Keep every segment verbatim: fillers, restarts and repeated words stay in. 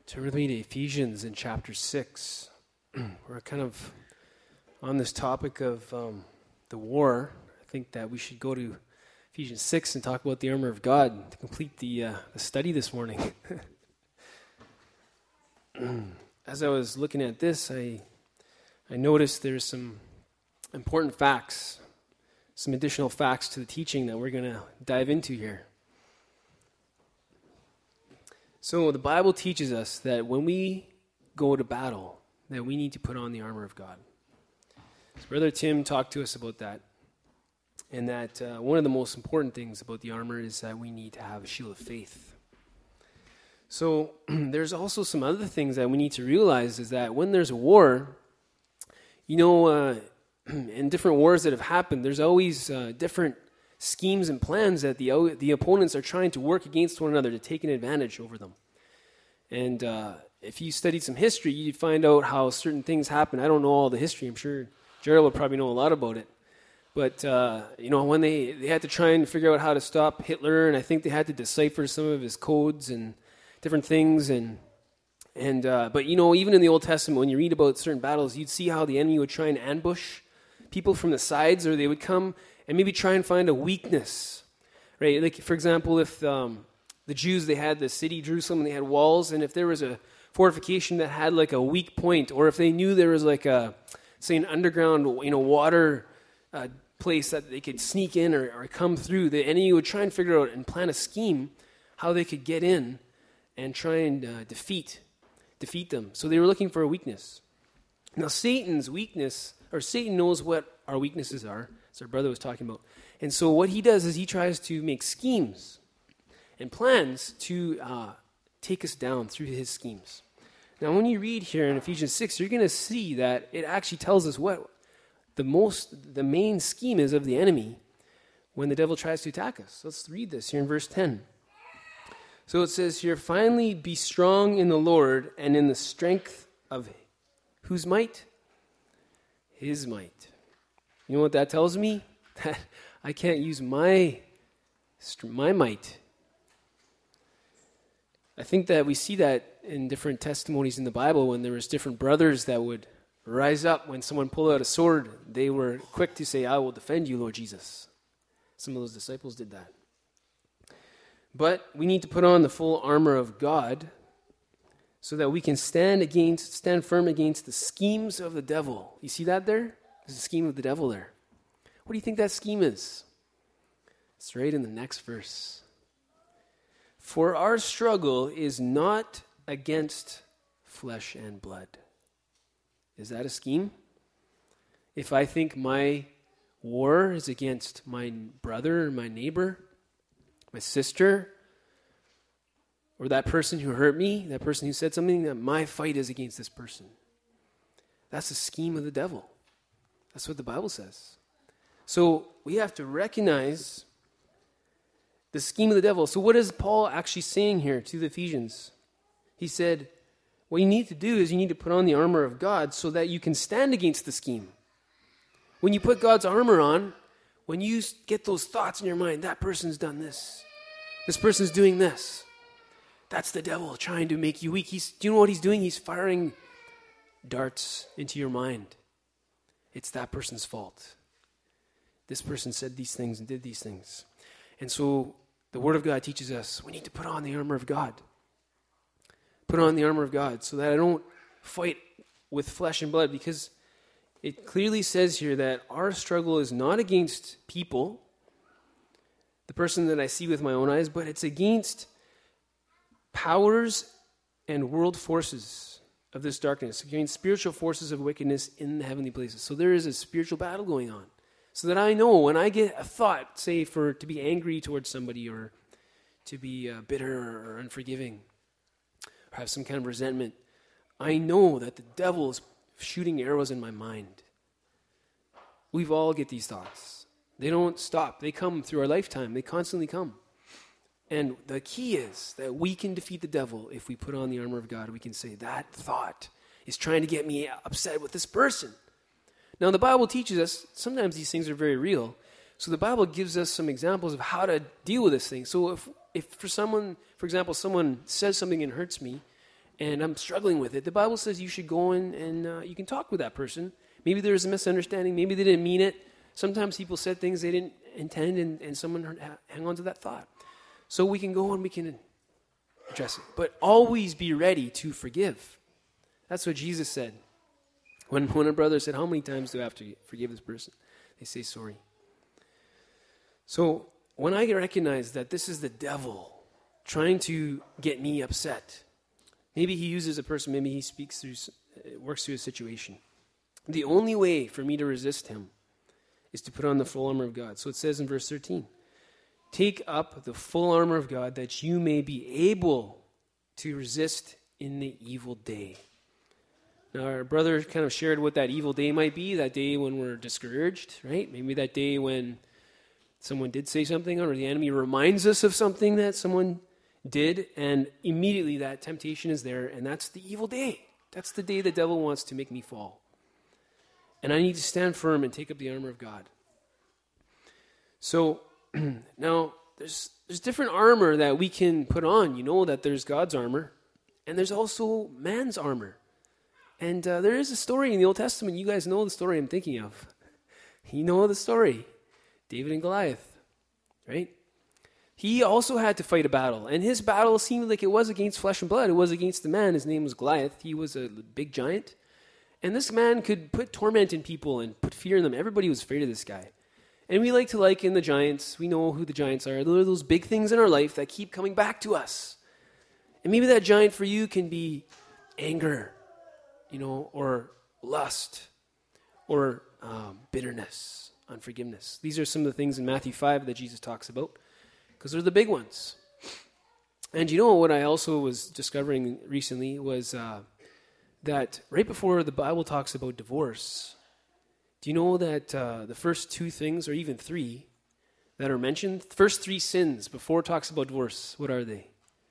Turn with me to Ephesians in chapter six. We're kind of on this topic of um, the war. I think that we should go to Ephesians six and talk about the armor of God to complete the, uh, the study this morning. As I was looking at this, I I noticed there's some important facts, some additional facts to the teaching that we're going to dive into here. So the Bible teaches us that when we go to battle, that we need to put on the armor of God. So Brother Tim talked to us about that, and that uh, one of the most important things about the armor is that we need to have a shield of faith. So there's also some other things that we need to realize is that when there's a war, you know, uh, in different wars that have happened, there's always uh, different schemes and plans that the the opponents are trying to work against one another to take an advantage over them. And uh, if you studied some history, you'd find out how certain things happen. I don't know all the history. I'm sure Gerald would probably know a lot about it. But, uh, you know, when they, they had to try and figure out how to stop Hitler, and I think they had to decipher some of his codes and different things. And, and uh, but, you know, even in the Old Testament, when you read about certain battles, you'd see how the enemy would try and ambush people from the sides, or they would come and maybe try and find a weakness, right? Like, for example, if um, the Jews, they had the city, Jerusalem, and they had walls, and if there was a fortification that had like a weak point, or if they knew there was like a, say, an underground, you know, water uh, place that they could sneak in or, or come through, the enemy would try and figure out and plan a scheme how they could get in and try and uh, defeat, defeat them. So they were looking for a weakness. Now, Satan's weakness, or Satan knows what our weaknesses are, as our brother was talking about. And so what he does is he tries to make schemes and plans to uh, take us down through his schemes. Now, when you read here in Ephesians six, you're going to see that it actually tells us what the most, the main scheme is of the enemy when the devil tries to attack us. Let's read this here in verse ten. So it says here, "Finally be strong in the Lord and in the strength of whose might? His might." You know what that tells me? That I can't use my, my might. I think that we see that in different testimonies in the Bible when there was different brothers that would rise up when someone pulled out a sword. They were quick to say, "I will defend you, Lord Jesus." Some of those disciples did that. But we need to put on the full armor of God so that we can stand against, stand firm against the schemes of the devil. You see that there? There's a scheme of the devil there. What do you think that scheme is? It's right in the next verse. "For our struggle is not against flesh and blood." Is that a scheme? If I think my war is against my brother or my neighbor, my sister, or that person who hurt me, that person who said something, that my fight is against this person. That's a scheme of the devil. That's what the Bible says. So we have to recognize the scheme of the devil. So what is Paul actually saying here to the Ephesians? He said, what you need to do is you need to put on the armor of God so that you can stand against the scheme. When you put God's armor on, when you get those thoughts in your mind, that person's done this, this person's doing this, that's the devil trying to make you weak. He's, do you know what he's doing? He's firing darts into your mind. It's that person's fault. This person said these things and did these things. And so the Word of God teaches us we need to put on the armor of God. Put on the armor of God so that I don't fight with flesh and blood, because it clearly says here that our struggle is not against people, the person that I see with my own eyes, but it's against powers and world forces of this darkness, against spiritual forces of wickedness in the heavenly places. So there is a spiritual battle going on. So that I know when I get a thought, say for to be angry towards somebody, or to be uh, bitter or unforgiving, or have some kind of resentment, I know that the devil is shooting arrows in my mind. We've all get these thoughts. They don't stop. They come through our lifetime. They constantly come. And the key is that we can defeat the devil if we put on the armor of God. We can say, that thought is trying to get me upset with this person. Now, the Bible teaches us sometimes these things are very real. So the Bible gives us some examples of how to deal with this thing. So if, if for someone, for example, someone says something and hurts me, and I'm struggling with it, the Bible says you should go in and uh, you can talk with that person. Maybe there's a misunderstanding. Maybe they didn't mean it. Sometimes people said things they didn't intend, and, and someone heard, hang on to that thought. So we can go and we can address it. But always be ready to forgive. That's what Jesus said. When, when a brother said, how many times do I have to forgive this person? They say sorry. So when I recognize that this is the devil trying to get me upset, maybe he uses a person, maybe he speaks through, works through a situation. The only way for me to resist him is to put on the full armor of God. So it says in verse thirteen, take up the full armor of God that you may be able to resist in the evil day. Now, our brother kind of shared what that evil day might be, that day when we're discouraged, right? Maybe that day when someone did say something, or the enemy reminds us of something that someone did, and immediately that temptation is there, and that's the evil day. That's the day the devil wants to make me fall. And I need to stand firm and take up the armor of God. So, now, there's there's different armor that we can put on. You know that there's God's armor, and there's also man's armor. And uh, there is a story in the Old Testament. You guys know the story I'm thinking of. You know the story. David and Goliath, right? He also had to fight a battle. And his battle seemed like it was against flesh and blood. It was against the man. His name was Goliath. He was a big giant. And this man could put torment in people and put fear in them. Everybody was afraid of this guy. And we like to liken the giants. We know who the giants are. Those are those big things in our life that keep coming back to us. And maybe that giant for you can be anger, you know, or lust, or um, bitterness, unforgiveness. These are some of the things in Matthew five that Jesus talks about, because they're the big ones. And you know what I also was discovering recently was uh, that right before the Bible talks about divorce, do you know that uh, the first two things, or even three, that are mentioned, the first three sins before it talks about divorce, what are they?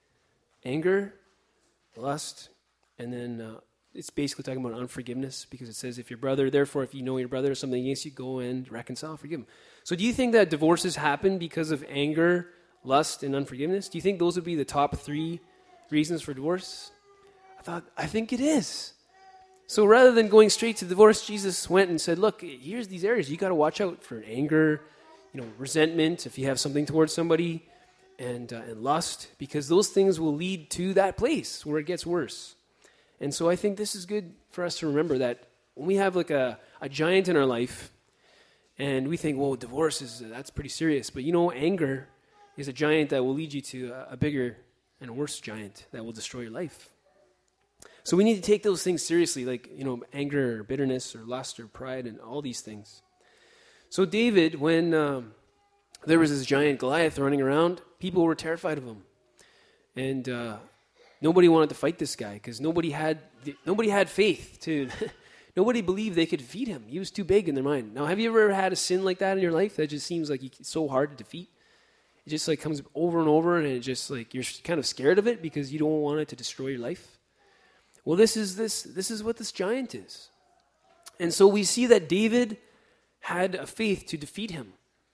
Anger, lust, and then uh, it's basically talking about unforgiveness, because it says if your brother, therefore if you know your brother has something against you, go and reconcile, forgive him. So do you think that divorces happen because of anger, lust, and unforgiveness? Do you think those would be the top three reasons for divorce? I thought, I think it is. So rather than going straight to divorce, Jesus went and said, look, here's these areas. You got to watch out for anger, you know, resentment, if you have something towards somebody, and, uh, and lust, because those things will lead to that place where it gets worse. And so I think this is good for us to remember that when we have like a, a giant in our life, and we think, well, divorce is, uh, that's pretty serious. But you know, anger is a giant that will lead you to a, a bigger and a worse giant that will destroy your life. So we need to take those things seriously, like, you know, anger or bitterness or lust or pride and all these things. So David, when um, there was this giant Goliath running around, people were terrified of him. And uh, nobody wanted to fight this guy because nobody had nobody had faith to... Nobody believed they could defeat him. He was too big in their mind. Now, have you ever had a sin like that in your life that just seems like it's so hard to defeat? It just like comes over and over, and it just like you're kind of scared of it because you don't want it to destroy your life. Well, this is this this is what this giant is. And so we see that David had a faith to defeat him.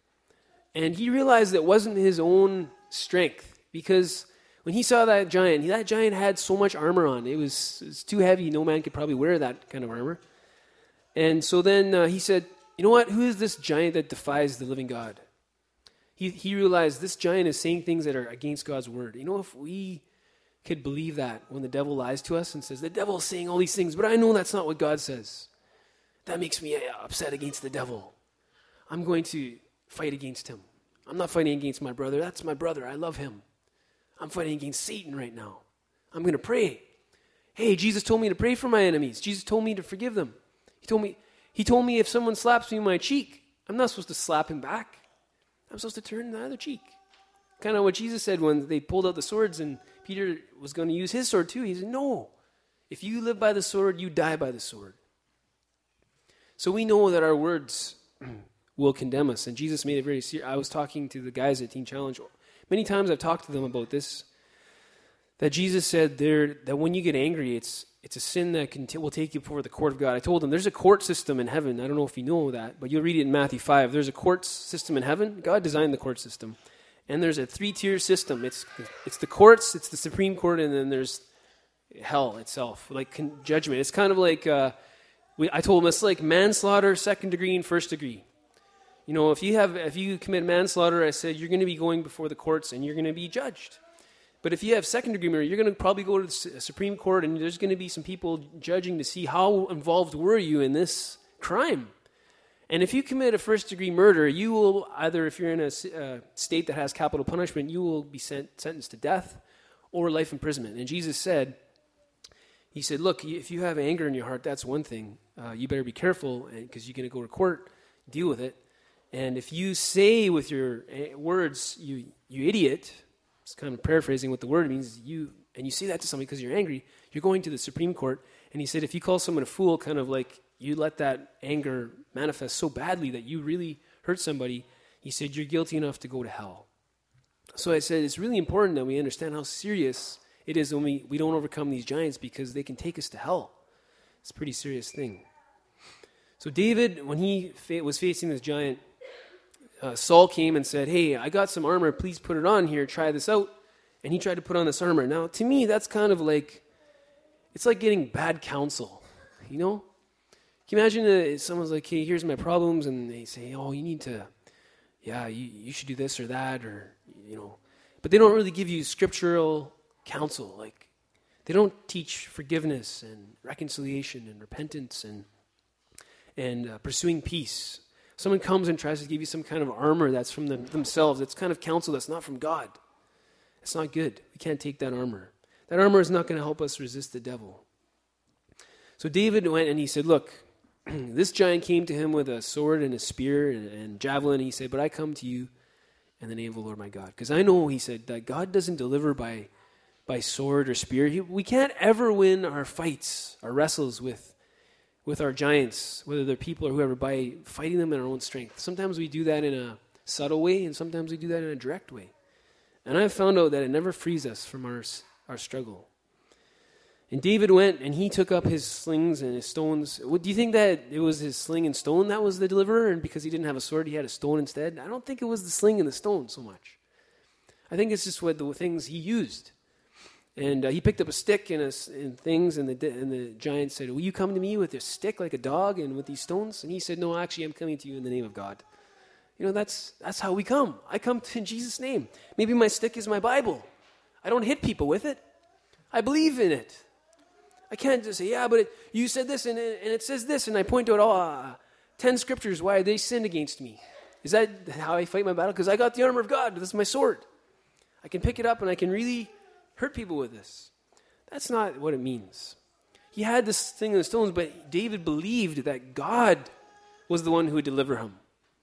And he realized that it wasn't his own strength, because when he saw that giant, that giant had so much armor on. It was, it was too heavy. No man could probably wear that kind of armor. And so then uh, he said, you know what? Who is this giant that defies the living God? He he realized this giant is saying things that are against God's word. You know, if we could believe that when the devil lies to us and says, the devil is saying all these things, but I know that's not what God says. That makes me upset against the devil. I'm going to fight against him. I'm not fighting against my brother. That's my brother. I love him. I'm fighting against Satan right now. I'm going to pray. Hey, Jesus told me to pray for my enemies. Jesus told me to forgive them. He told me, he told me if someone slaps me in my cheek, I'm not supposed to slap him back. I'm supposed to turn the other cheek. Kind of what Jesus said when they pulled out the swords and Peter was going to use his sword too. He said, no, if you live by the sword, you die by the sword. So we know that our words will condemn us. And Jesus made it very serious. I was talking to the guys at Teen Challenge. Many times I've talked to them about this, that Jesus said there that when you get angry, it's it's a sin that can t- will take you before the court of God. I told them there's a court system in heaven. I don't know if you know that, but you'll read it in Matthew five. There's a court system in heaven. God designed the court system. And there's a three-tier system. It's it's the courts, it's the Supreme Court, and then there's hell itself, like con- judgment. It's kind of like, uh, we, I told him it's like manslaughter, second degree and first degree. You know, if you have, if you commit manslaughter, I said, you're going to be going before the courts and you're going to be judged. But if you have second degree murder, you're going to probably go to the Supreme Court and there's going to be some people judging to see how involved were you in this crime. And if you commit a first degree murder, you will either, if you're in a uh, state that has capital punishment, you will be sent, sentenced to death or life imprisonment. And Jesus said, he said, look, if you have anger in your heart, that's one thing. Uh, you better be careful because you're going to go to court, deal with it. And if you say with your words, you you idiot, it's kind of paraphrasing what the word means, you and you say that to somebody because you're angry, you're going to the Supreme Court. And he said, if you call someone a fool, kind of like you let that anger manifest so badly that you really hurt somebody, he said, you're guilty enough to go to hell. So I said, it's really important that we understand how serious it is when we, we don't overcome these giants because they can take us to hell. It's a pretty serious thing. So David, when he fa- was facing this giant, uh, Saul came and said, hey, I got some armor, please put it on here, try this out. And he tried to put on this armor. Now, to me, that's kind of like, it's like getting bad counsel, you know? Can you imagine uh, someone's like, hey, here's my problems, and they say, oh, you need to, yeah, you, you should do this or that, or, you know. But they don't really give you scriptural counsel. Like, they don't teach forgiveness and reconciliation and repentance and and uh, pursuing peace. Someone comes and tries to give you some kind of armor that's from them, themselves. It's kind of counsel that's not from God. It's not good. We can't take that armor. That armor is not going to help us resist the devil. So David went and he said, look, this giant came to him with a sword and a spear and, and javelin. And he said, but I come to you in the name of the Lord my God. Because I know, he said, that God doesn't deliver by, by sword or spear. He, we can't ever win our fights, our wrestles with with our giants, whether they're people or whoever, by fighting them in our own strength. Sometimes we do that in a subtle way, and sometimes we do that in a direct way. And I've found out that it never frees us from our, our struggle. And David went, and he took up his slings and his stones. What, do you think that it was his sling and stone that was the deliverer, and because he didn't have a sword, he had a stone instead? I don't think it was the sling and the stone so much. I think it's just what the things he used. And uh, he picked up a stick and, a, and things, and the, and the giant said, will you come to me with your stick like a dog and with these stones? And he said, no, actually, I'm coming to you in the name of God. You know, that's that's how we come. I come to, in Jesus' name. Maybe my stick is my Bible. I don't hit people with it. I believe in it. I can't just say, yeah, but it, you said this, and it, and it says this, and I point to it all, uh, ten scriptures why they sinned against me. Is that how I fight my battle? Because I got the armor of God. This is my sword. I can pick it up, and I can really hurt people with this. That's not what it means. He had this thing in the stones, but David believed that God was the one who would deliver him.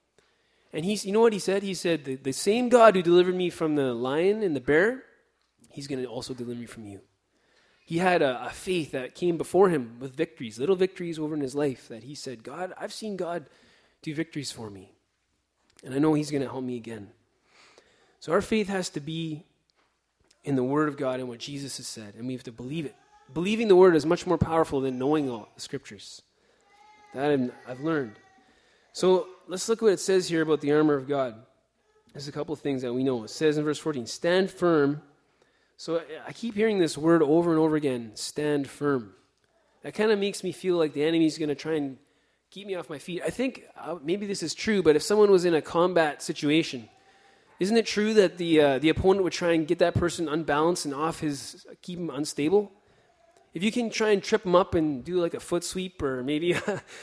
And he's, you know what he said? He said, the, the same God who delivered me from the lion and the bear, he's going to also deliver me from you. He had a, a faith that came before him with victories, little victories over in his life, that he said, God, I've seen God do victories for me. And I know he's going to help me again. So our faith has to be in the Word of God and what Jesus has said, and we have to believe it. Believing the Word is much more powerful than knowing all the Scriptures. That I'm, I've learned. So let's look what it says here about the armor of God. There's a couple of things that we know. It says in verse fourteen, stand firm. So I keep hearing this word over and over again, stand firm. That kind of makes me feel like the enemy's going to try and keep me off my feet. I think uh, maybe this is true, but if someone was in a combat situation, isn't it true that the uh, the opponent would try and get that person unbalanced and off his, keep him unstable? If you can try and trip him up and do like a foot sweep or maybe,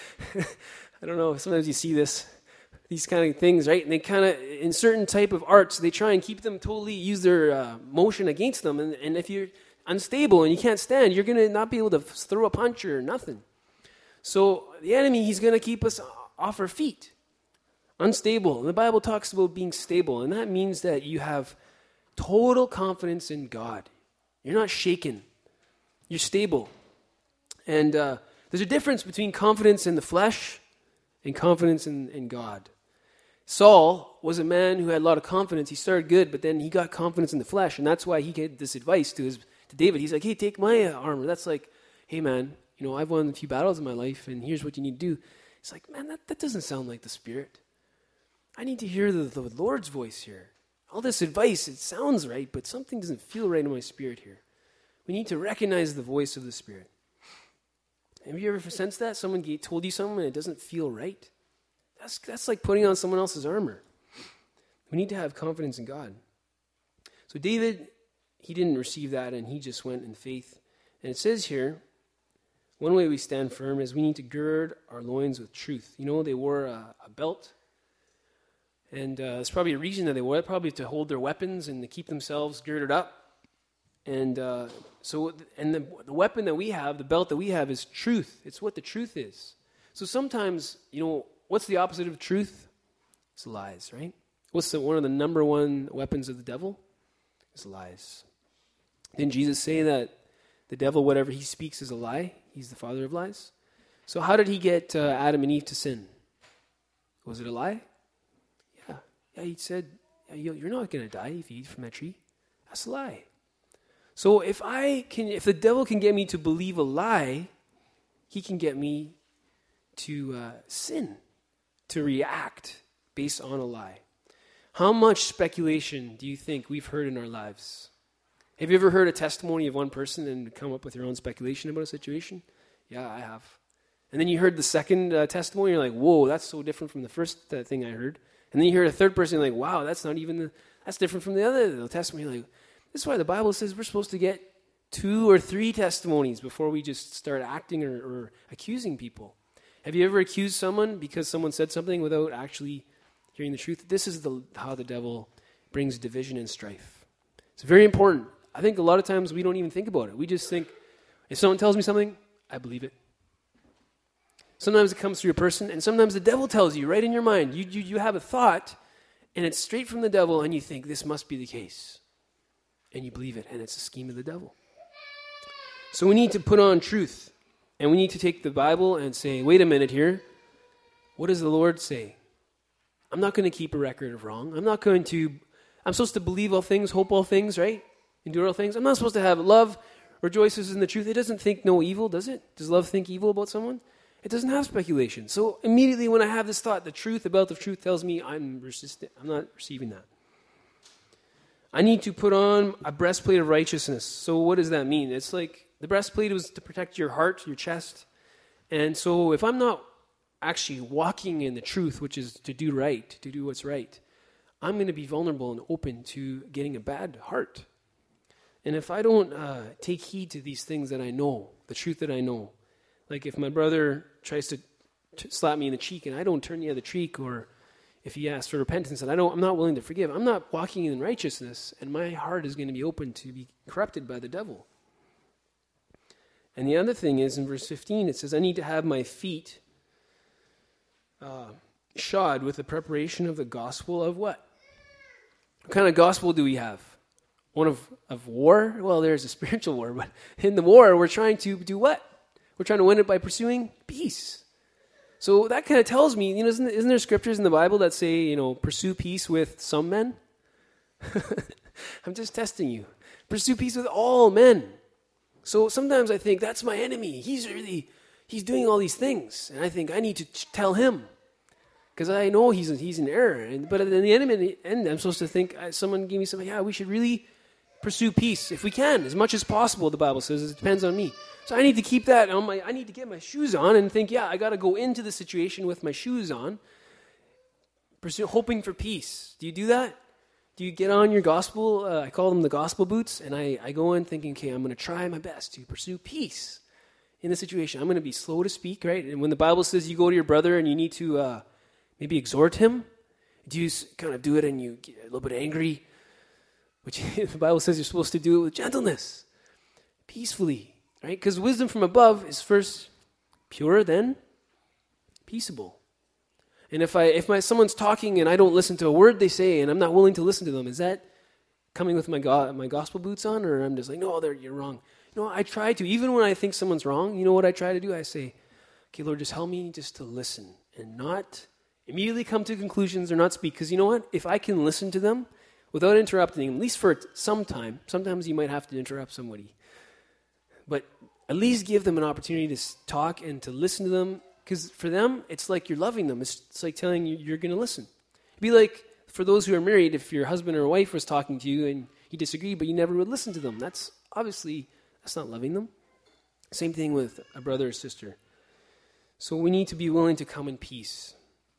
I don't know, sometimes you see this, these kind of things, right? And they kind of, in certain type of arts, they try and keep them totally, use their uh, motion against them. And, and if you're unstable and you can't stand, you're going to not be able to throw a punch or nothing. So the enemy, he's going to keep us off our feet. Unstable. And the Bible talks about being stable, and that means that you have total confidence in God. You're not shaken. You're stable. And uh, there's a difference between confidence in the flesh and confidence in, in God. Saul was a man who had a lot of confidence. He started good, but then he got confidence in the flesh, and that's why he gave this advice to his to David. He's like, hey, take my armor. That's like, hey, man, you know, I've won a few battles in my life, and here's what you need to do. It's like, man, that, that doesn't sound like the Spirit. I need to hear the, the Lord's voice here. All this advice, it sounds right, but something doesn't feel right in my spirit here. We need to recognize the voice of the Spirit. Have you ever sensed that? Someone told you something and it doesn't feel right? That's, that's like putting on someone else's armor. We need to have confidence in God. So David, he didn't receive that, and he just went in faith. And it says here, one way we stand firm is we need to gird our loins with truth. You know, they wore a, a belt, and uh, it's probably a reason that they wore it, probably to hold their weapons and to keep themselves girded up. And uh, so, and the, the weapon that we have, the belt that we have, is truth. It's what the truth is. So sometimes, you know, what's the opposite of truth? It's lies, right? What's the, one of the number one weapons of the devil? It's lies. Didn't Jesus say that the devil, whatever he speaks, is a lie? He's the father of lies. So how did he get uh, Adam and Eve to sin? Was it a lie? Yeah. Yeah, he said, yeah, you're not going to die if you eat from that tree. That's a lie. So if I can, if the devil can get me to believe a lie, he can get me to uh, sin, to react based on a lie. How much speculation do you think we've heard in our lives? Have you ever heard a testimony of one person and come up with your own speculation about a situation? Yeah, I have. And then you heard the second uh, testimony, you're like, whoa, that's so different from the first uh, thing I heard. And then you heard a third person, you're like, wow, that's not even, the, that's different from the other the testimony. You're like, this is why the Bible says we're supposed to get two or three testimonies before we just start acting or, or accusing people. Have you ever accused someone because someone said something without actually hearing the truth? This is the, how the devil brings division and strife. It's very important. I think a lot of times we don't even think about it. We just think, if someone tells me something, I believe it. Sometimes it comes through a person, and sometimes the devil tells you right in your mind. You, you, you have a thought, and it's straight from the devil, and you think, this must be the case. And you believe it, and it's a scheme of the devil. So we need to put on truth, and we need to take the Bible and say, wait a minute here. What does the Lord say? I'm not going to keep a record of wrong. I'm not going to, I'm supposed to believe all things, hope all things, right? Endure all things. I'm not supposed to have love rejoices in the truth. It doesn't think no evil, does it? Does love think evil about someone? It doesn't have speculation. So immediately when I have this thought, the truth about the truth tells me I'm resistant. I'm not receiving that. I need to put on a breastplate of righteousness. So what does that mean? It's like the breastplate was to protect your heart, your chest. And so if I'm not actually walking in the truth, which is to do right, to do what's right, I'm going to be vulnerable and open to getting a bad heart. And if I don't uh, take heed to these things that I know, the truth that I know, like if my brother tries to t- slap me in the cheek and I don't turn the other cheek, or if he asks for repentance and I don't, I'm not willing to forgive, I'm not walking in righteousness, and my heart is going to be open to be corrupted by the devil. And the other thing is, in verse fifteen, it says, I need to have my feet uh, shod with the preparation of the gospel of what? What kind of gospel do we have? One of, of war? Well, there's a spiritual war, but in the war, we're trying to do what? We're trying to win it by pursuing peace. So that kind of tells me, you know, isn't, isn't there scriptures in the Bible that say, you know, pursue peace with some men? I'm just testing you. Pursue peace with all men. So sometimes I think, that's my enemy. He's really, he's doing all these things. And I think I need to ch- tell him. Because I know he's he's in error. And, but at the end, in the end, I'm supposed to think, uh, someone gave me something, yeah, we should really pursue peace if we can, as much as possible, the Bible says. It depends on me. So I need to keep that on my, I need to get my shoes on and think, yeah, I got to go into the situation with my shoes on, pursue, hoping for peace. Do you do that? Do you get on your gospel, uh, I call them the gospel boots, and I, I go in thinking, okay, I'm going to try my best to pursue peace in the situation. I'm going to be slow to speak, right? And when the Bible says you go to your brother and you need to uh, maybe exhort him, do you kind of do it and you get a little bit angry? Which the Bible says you're supposed to do it with gentleness, peacefully, right? Because wisdom from above is first pure, then peaceable. And if I if my someone's talking and I don't listen to a word they say and I'm not willing to listen to them, is that coming with my go- my gospel boots on, or I'm just like, no, there you're wrong? You know, I try to, even when I think someone's wrong, you know what I try to do? I say, okay, Lord, just help me just to listen and not immediately come to conclusions or not speak. Because you know what? If I can listen to them without interrupting them, at least for some time, sometimes you might have to interrupt somebody, but at least give them an opportunity to talk and to listen to them, because for them, it's like you're loving them. It's, it's like telling you you're going to listen. It'd be like, for those who are married, if your husband or wife was talking to you and you disagreed, but you never would listen to them, that's obviously, That's not loving them. Same thing with a brother or sister. So we need to be willing to come in peace.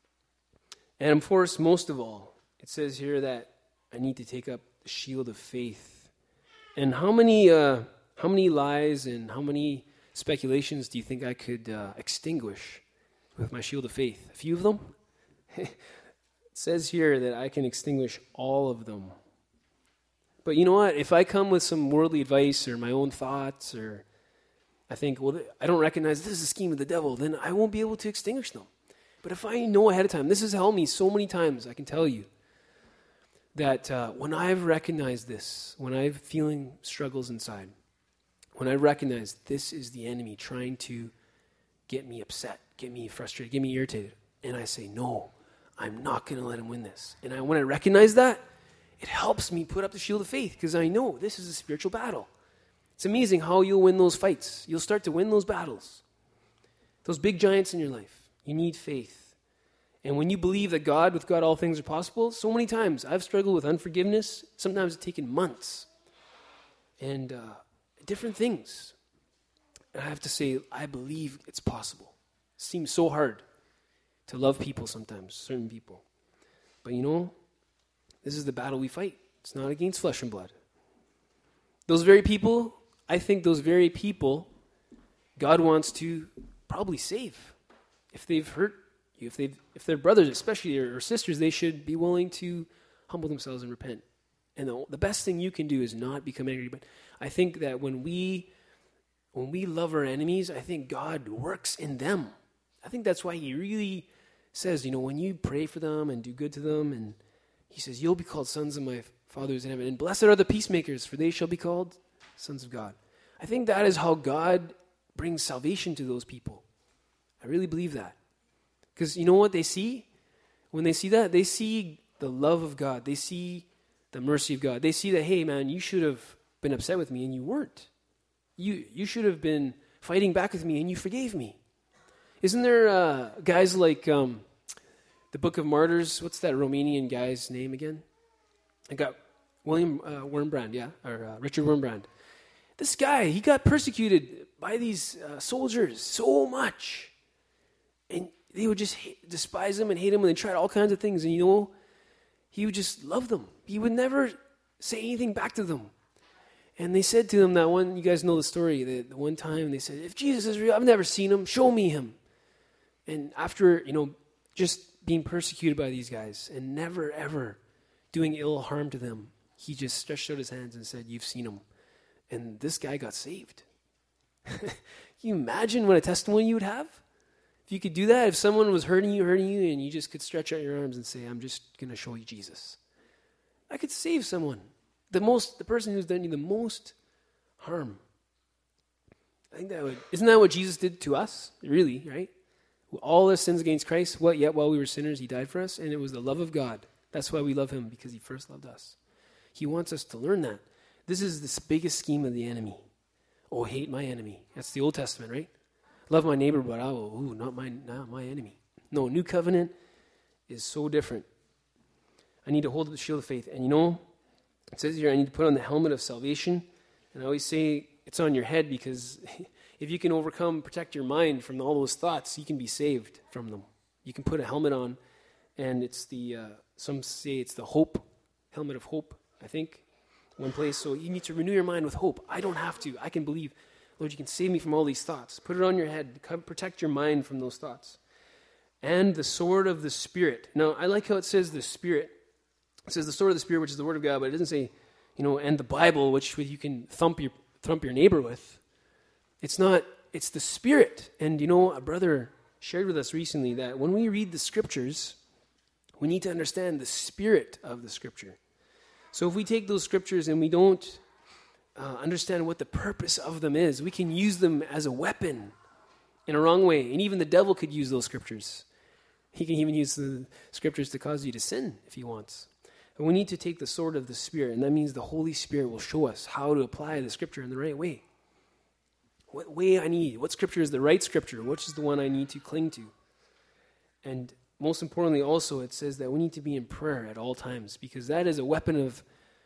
And of course, most of all, it says here that I need to take up the shield of faith. And how many uh, how many lies and how many speculations do you think I could uh, extinguish with my shield of faith? A few of them? It says here that I can extinguish all of them. But you know what? If I come with some worldly advice or my own thoughts, or I think, well, I don't recognize this is a scheme of the devil, then I won't be able to extinguish them. But if I know ahead of time, this has helped me so many times, I can tell you, that uh, when I've recognized this, when I'm feeling struggles inside, when I recognize this is the enemy trying to get me upset, get me frustrated, get me irritated, and I say, no, I'm not going to let him win this. And I, when I recognize that, it helps me put up the shield of faith because I know this is a spiritual battle. It's amazing how you'll win those fights. You'll start to win those battles. Those big giants in your life. You need faith. And when you believe that God, with God, all things are possible, so many times I've struggled with unforgiveness. Sometimes it's taken months. And uh, different things. And I have to say, I believe it's possible. It seems so hard to love people sometimes, certain people. But you know, this is the battle we fight. It's not against flesh and blood. Those very people, I think those very people, God wants to probably save. If they've hurt you, if they've, if they're brothers especially, or, or sisters, they should be willing to humble themselves and repent. And the, the best thing you can do is not become angry. But I think that when we, when we love our enemies, I think God works in them. I think that's why he really says, you know, when you pray for them and do good to them, and he says, you'll be called sons of my Father who's in heaven. And blessed are the peacemakers, for they shall be called sons of God. I think that is how God brings salvation to those people. I really believe that. Because you know what they see? When they see that, they see the love of God. They see the mercy of God. They see that, hey, man, you should have been upset with me, and you weren't. You you should have been fighting back with me, and you forgave me. Isn't there uh, guys like um, the Book of Martyrs? What's that Romanian guy's name again? I got William uh, Wurmbrand, yeah, or uh, Richard Wurmbrand. This guy, he got persecuted by these uh, soldiers so much. And they would just hate, despise him and hate him, and they tried all kinds of things. And you know, he would just love them. He would never say anything back to them. And they said to him that one, you guys know the story, that the one time they said, if Jesus is real, I've never seen him, show me him. And after, you know, just being persecuted by these guys and never, ever doing ill harm to them, he just stretched out his hands and said, you've seen him. And this guy got saved. Can you imagine what a testimony you would have? If you could do that, if someone was hurting you, hurting you, and you just could stretch out your arms and say, I'm just going to show you Jesus. I could save someone. The most, the person who's done you the most harm. I think that would, isn't that what Jesus did to us? Really, right? All our sins against Christ, what, yet while we were sinners, he died for us, and it was the love of God. That's why we love him, because he first loved us. He wants us to learn that. This is the biggest scheme of the enemy. Oh, hate my enemy. That's the Old Testament, right? Love my neighbor, but I will, ooh, not my, not my enemy. No, new covenant is so different. I need to hold up the shield of faith. And you know, it says here, I need to put on the helmet of salvation. And I always say it's on your head, because if you can overcome, protect your mind from all those thoughts, you can be saved from them. You can put a helmet on, and it's the, uh, some say it's the hope, helmet of hope, I think, one place. So you need to renew your mind with hope. I don't have to. I can believe, Lord, you can save me from all these thoughts. Put it on your head. Come protect your mind from those thoughts. And the sword of the Spirit. Now, I like how it says the Spirit. It says the sword of the Spirit, which is the Word of God, but it doesn't say, you know, and the Bible, which you can thump your thump your neighbor with. It's not, it's the Spirit. And, you know, a brother shared with us recently that when we read the Scriptures, we need to understand the spirit of the Scripture. So if we take those Scriptures and we don't uh, understand what the purpose of them is, we can use them as a weapon in a wrong way. And even the devil could use those Scriptures. He can even use the Scriptures to cause you to sin if he wants. And we need to take the sword of the Spirit, and that means the Holy Spirit will show us how to apply the Scripture in the right way. What way I need, what Scripture is the right Scripture, which is the one I need to cling to. And most importantly also, it says that we need to be in prayer at all times, because that is a weapon of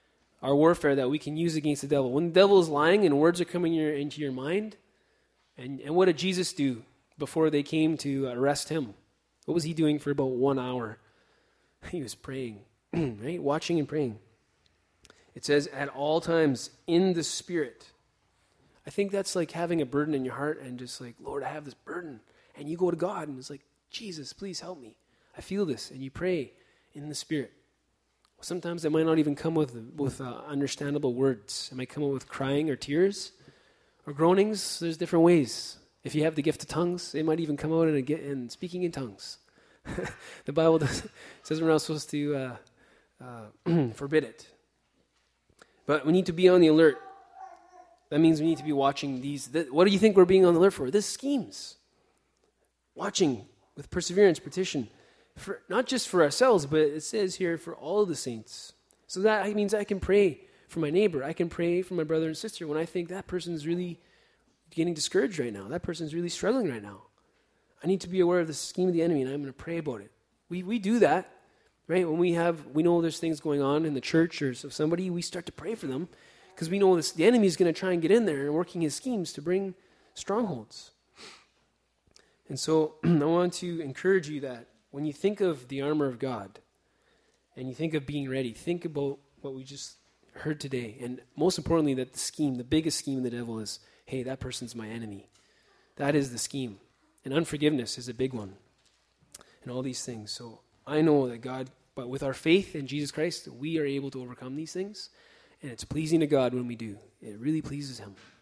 our warfare that we can use against the devil. When the devil is lying and words are coming your, into your mind, and, and what did Jesus do before they came to arrest him? What was he doing for about one hour? He was praying, right? Watching and praying. It says, at all times, in the Spirit. I think that's like having a burden in your heart and just like, Lord, I have this burden. And you go to God and it's like, Jesus, please help me. I feel this. And you pray in the Spirit. Sometimes it might not even come with with uh, understandable words. It might come with crying or tears or groanings. There's different ways. If you have the gift of tongues, it might even come out in, a, in speaking in tongues. The Bible does, says we're not supposed to uh, uh, forbid it. But we need to be on the alert. That means we need to be watching these. Th- what do you think we're being on the alert for? This schemes. Watching with perseverance, petition. For, not just for ourselves, but it says here for all the saints. So that means I can pray for my neighbor. I can pray for my brother and sister when I think that person's really getting discouraged right now. That person's really struggling right now. I need to be aware of the scheme of the enemy, and I'm going to pray about it. We we do that, right? When we have, we know there's things going on in the church or somebody, we start to pray for them because we know this, the enemy is going to try and get in there and working his schemes to bring strongholds. And so I want to encourage you that when you think of the armor of God and you think of being ready, think about what we just heard today. And most importantly, that the scheme, the biggest scheme of the devil is, hey, that person's my enemy. That is the scheme. And unforgiveness is a big one. And all these things. So I know that God, but with our faith in Jesus Christ, we are able to overcome these things. And it's pleasing to God when we do. It really pleases him.